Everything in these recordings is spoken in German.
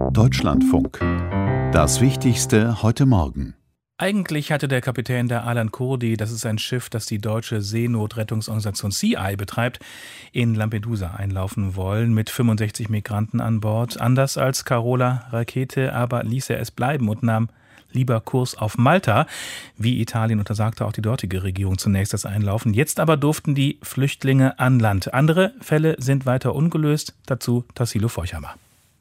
Deutschlandfunk. Das Wichtigste heute Morgen. Eigentlich hatte der Kapitän der Alan Kurdi, das ist ein Schiff, das die deutsche Seenotrettungsorganisation Sea Eye betreibt, in Lampedusa einlaufen wollen mit 65 Migranten an Bord. Anders als Carola Rackete aber ließ er es bleiben und nahm lieber Kurs auf Malta. Wie Italien untersagte auch die dortige Regierung zunächst das Einlaufen. Jetzt aber durften die Flüchtlinge an Land. Andere Fälle sind weiter ungelöst. Dazu Tassilo Forchhammer.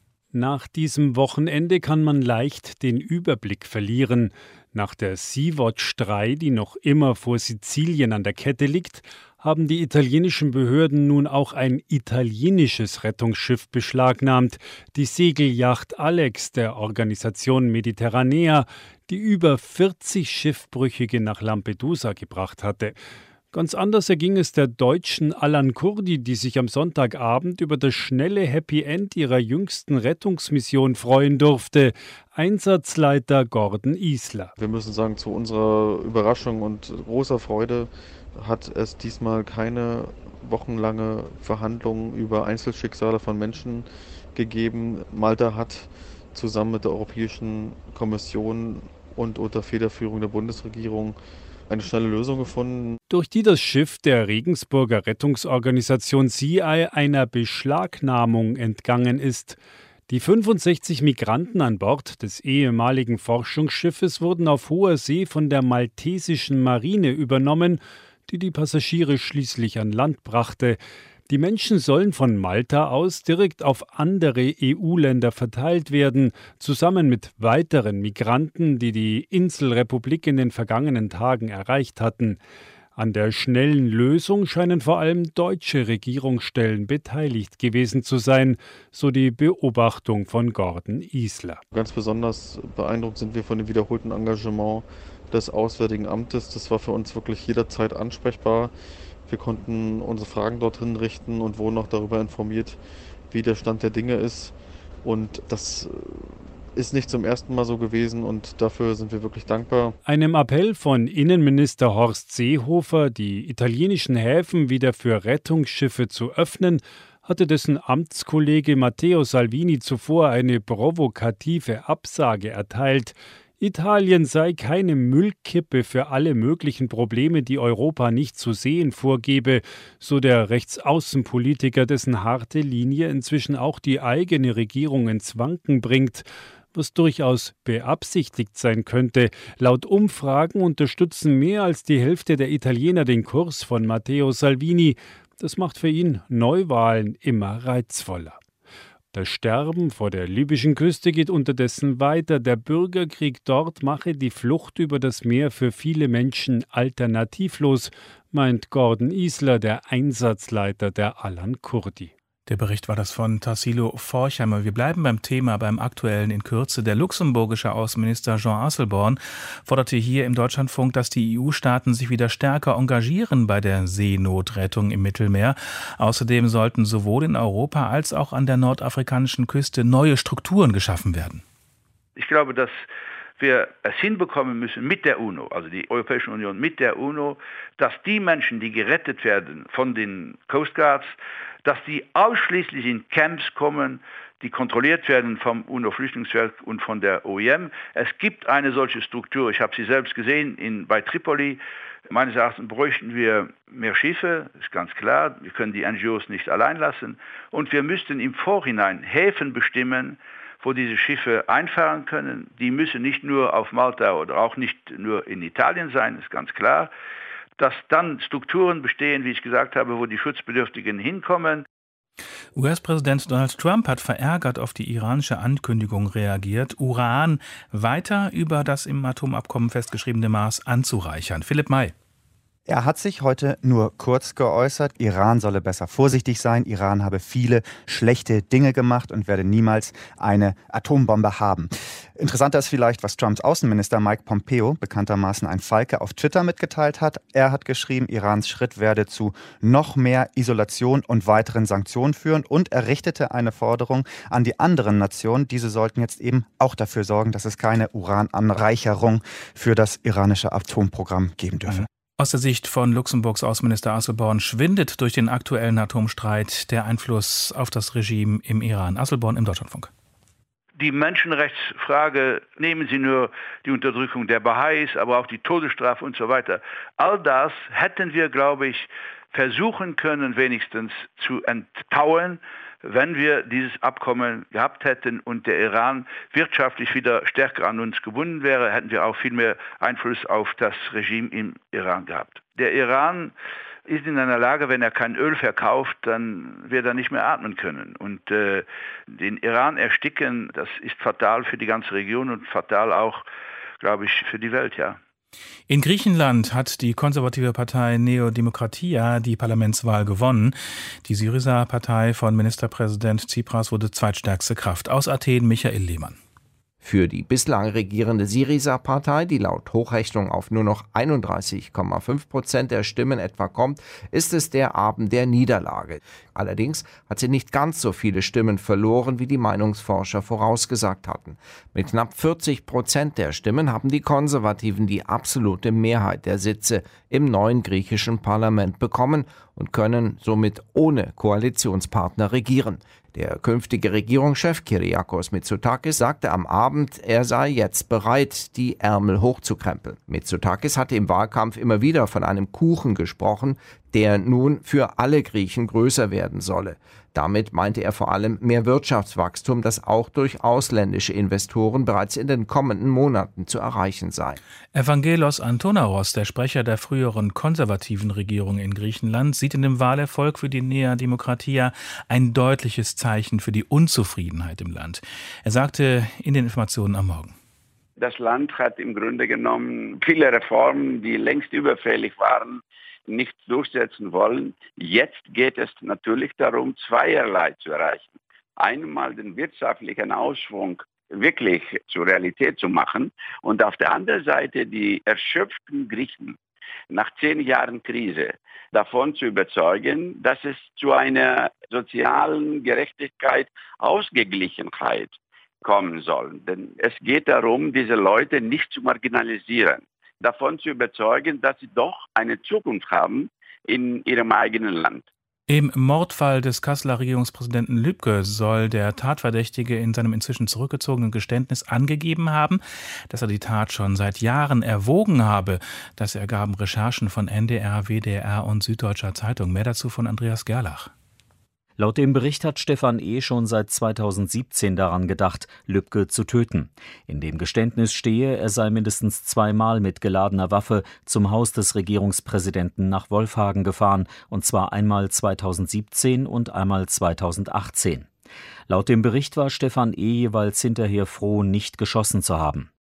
Nach diesem Wochenende kann man leicht den Überblick verlieren. Nach der Sea-Watch 3, die noch immer vor Sizilien an der Kette liegt, haben die italienischen Behörden nun auch ein italienisches Rettungsschiff beschlagnahmt, die Segelyacht Alex der Organisation Mediterranea, die über 40 Schiffbrüchige nach Lampedusa gebracht hatte. Ganz anders erging es der deutschen Alan Kurdi, die sich am Sonntagabend über das schnelle Happy End ihrer jüngsten Rettungsmission freuen durfte. Einsatzleiter Gordon Isler. Wir müssen sagen, zu unserer Überraschung und großer Freude hat es diesmal keine wochenlange Verhandlungen über Einzelschicksale von Menschen gegeben. Malta hat zusammen mit der Europäischen Kommission und unter Federführung der Bundesregierung eine schnelle Lösung gefunden. Durch die das Schiff der Regensburger Rettungsorganisation Sea Eye einer Beschlagnahmung entgangen ist. Die 65 Migranten an Bord des ehemaligen Forschungsschiffes wurden auf hoher See von der maltesischen Marine übernommen, die die Passagiere schließlich an Land brachte. Die Menschen sollen von Malta aus direkt auf andere EU-Länder verteilt werden, zusammen mit weiteren Migranten, die die Inselrepublik in den vergangenen Tagen erreicht hatten. An der schnellen Lösung scheinen vor allem deutsche Regierungsstellen beteiligt gewesen zu sein, so die Beobachtung von Gordon Isler. Ganz besonders beeindruckt sind wir von dem wiederholten Engagement des Auswärtigen Amtes. Das war für uns wirklich jederzeit ansprechbar. Wir konnten unsere Fragen dorthin richten und wurden auch darüber informiert, wie der Stand der Dinge ist. Und das ist nicht zum ersten Mal so gewesen und dafür sind wir wirklich dankbar. Einem Appell von Innenminister Horst Seehofer, die italienischen Häfen wieder für Rettungsschiffe zu öffnen, hatte dessen Amtskollege Matteo Salvini zuvor eine provokative Absage erteilt. Italien sei keine Müllkippe für alle möglichen Probleme, die Europa nicht zu sehen vorgebe, so der Rechtsaußenpolitiker, dessen harte Linie inzwischen auch die eigene Regierung ins Wanken bringt, was durchaus beabsichtigt sein könnte. Laut Umfragen unterstützen mehr als die Hälfte der Italiener den Kurs von Matteo Salvini. Das macht für ihn Neuwahlen immer reizvoller. Das Sterben vor der libyschen Küste geht unterdessen weiter. Der Bürgerkrieg dort mache die Flucht über das Meer für viele Menschen alternativlos, meint Gordon Isler, der Einsatzleiter der Alan Kurdi. Der Bericht war das von Tassilo Forchhammer. Wir bleiben beim Thema, beim Aktuellen in Kürze. Der luxemburgische Außenminister Jean Asselborn forderte hier im Deutschlandfunk, dass die EU-Staaten sich wieder stärker engagieren bei der Seenotrettung im Mittelmeer. Außerdem sollten sowohl in Europa als auch an der nordafrikanischen Küste neue Strukturen geschaffen werden. Ich glaube, dass wir es hinbekommen müssen mit der UNO, also die Europäische Union mit der UNO, dass die Menschen, die gerettet werden von den Coast Guards, dass die ausschließlich in Camps kommen, die kontrolliert werden vom UNO-Flüchtlingswerk und von der OIM. Es gibt eine solche Struktur, ich habe sie selbst gesehen bei Tripoli. Meines Erachtens bräuchten wir mehr Schiffe, ist ganz klar. Wir können die NGOs nicht allein lassen. Und wir müssten im Vorhinein Häfen bestimmen, wo diese Schiffe einfahren können. Die müssen nicht nur auf Malta oder auch nicht nur in Italien sein, ist ganz klar. Dass dann Strukturen bestehen, wie ich gesagt habe, wo die Schutzbedürftigen hinkommen. US-Präsident Donald Trump hat verärgert auf die iranische Ankündigung reagiert, Uran weiter über das im Atomabkommen festgeschriebene Maß anzureichern. Philipp May. Er hat sich heute nur kurz geäußert. Iran solle besser vorsichtig sein. Iran habe viele schlechte Dinge gemacht und werde niemals eine Atombombe haben. Interessanter ist vielleicht, was Trumps Außenminister Mike Pompeo, bekanntermaßen ein Falke, auf Twitter mitgeteilt hat. Er hat geschrieben, Irans Schritt werde zu noch mehr Isolation und weiteren Sanktionen führen. Und er richtete eine Forderung an die anderen Nationen. Diese sollten jetzt eben auch dafür sorgen, dass es keine Urananreicherung für das iranische Atomprogramm geben dürfe. Aus der Sicht von Luxemburgs Außenminister Asselborn schwindet durch den aktuellen Atomstreit der Einfluss auf das Regime im Iran. Asselborn im Deutschlandfunk. Die Menschenrechtsfrage, nehmen Sie nur die Unterdrückung der Baha'is, aber auch die Todesstrafe und so weiter. All das hätten wir, glaube ich, versuchen können, wenigstens zu enttauen, wenn wir dieses Abkommen gehabt hätten und der Iran wirtschaftlich wieder stärker an uns gebunden wäre, hätten wir auch viel mehr Einfluss auf das Regime im Iran gehabt. Der Iran ist in einer Lage, wenn er kein Öl verkauft, dann wird er nicht mehr atmen können. Und den Iran ersticken, das ist fatal für die ganze Region und fatal auch, glaube ich, für die Welt, ja. In Griechenland hat die konservative Partei Nea Dimokratia die Parlamentswahl gewonnen. Die Syriza-Partei von Ministerpräsident Tsipras wurde zweitstärkste Kraft. Aus Athen Michael Lehmann. Für die bislang regierende Syriza-Partei, die laut Hochrechnung auf nur noch 31,5% der Stimmen etwa kommt, ist es der Abend der Niederlage. Allerdings hat sie nicht ganz so viele Stimmen verloren, wie die Meinungsforscher vorausgesagt hatten. Mit knapp 40% der Stimmen haben die Konservativen die absolute Mehrheit der Sitze im neuen griechischen Parlament bekommen und können somit ohne Koalitionspartner regieren. Der künftige Regierungschef Kyriakos Mitsotakis sagte am Abend, er sei jetzt bereit, die Ärmel hochzukrempeln. Mitsotakis hatte im Wahlkampf immer wieder von einem Kuchen gesprochen, der nun für alle Griechen größer werden solle. Damit meinte er vor allem mehr Wirtschaftswachstum, das auch durch ausländische Investoren bereits in den kommenden Monaten zu erreichen sei. Evangelos Antonaros, der Sprecher der früheren konservativen Regierung in Griechenland, sieht in dem Wahlerfolg für die Nea Dimokratia ein deutliches Zeichen für die Unzufriedenheit im Land. Er sagte in den Informationen am Morgen: Das Land hat im Grunde genommen viele Reformen, die längst überfällig waren, nicht durchsetzen wollen. Jetzt geht es natürlich darum, zweierlei zu erreichen. Einmal den wirtschaftlichen Aufschwung wirklich zur Realität zu machen und auf der anderen Seite die erschöpften Griechen nach 10 Jahren Krise davon zu überzeugen, dass es zu einer sozialen Gerechtigkeit, Ausgeglichenheit kommen soll. Denn es geht darum, diese Leute nicht zu marginalisieren, davon zu überzeugen, dass sie doch eine Zukunft haben in ihrem eigenen Land. Im Mordfall des Kasseler Regierungspräsidenten Lübke soll der Tatverdächtige in seinem inzwischen zurückgezogenen Geständnis angegeben haben, dass er die Tat schon seit Jahren erwogen habe. Das ergaben Recherchen von NDR, WDR und Süddeutscher Zeitung. Mehr dazu von Andreas Gerlach. Laut dem Bericht hat Stefan E. schon seit 2017 daran gedacht, Lübke zu töten. In dem Geständnis stehe, er sei mindestens 2-mal mit geladener Waffe zum Haus des Regierungspräsidenten nach Wolfhagen gefahren, und zwar einmal 2017 und einmal 2018. Laut dem Bericht war Stefan E. jeweils hinterher froh, nicht geschossen zu haben.